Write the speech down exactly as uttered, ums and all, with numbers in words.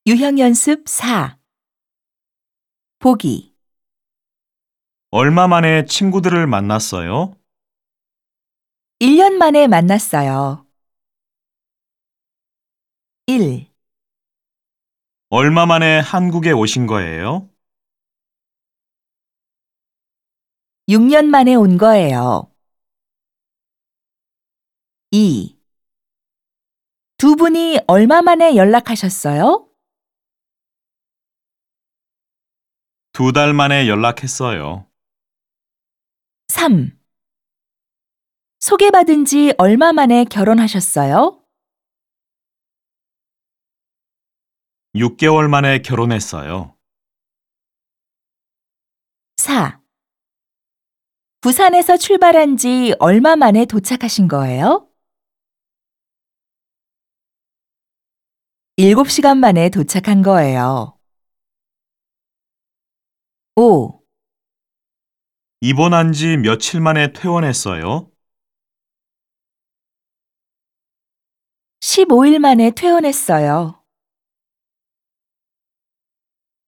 유형연습 사. 보기. 얼마 만에 친구들을 만났어요? 일 년 만에 만났어요. 일. 얼마 만에 한국에 오신 거예요? 육 년 만에 온 거예요. 이. 두 분이 얼마 만에 연락하셨어요? 두 달 만에 연락했어요. 삼. 소개받은 지 얼마 만에 결혼하셨어요? 육 개월 만에 결혼했어요. 사. 부산에서 출발한 지 얼마 만에 도착하신 거예요? 일곱 시간 만에 도착한 거예요. 오. 입원한 지 며칠 만에 퇴원했어요? 십오 일 만에 퇴원했어요.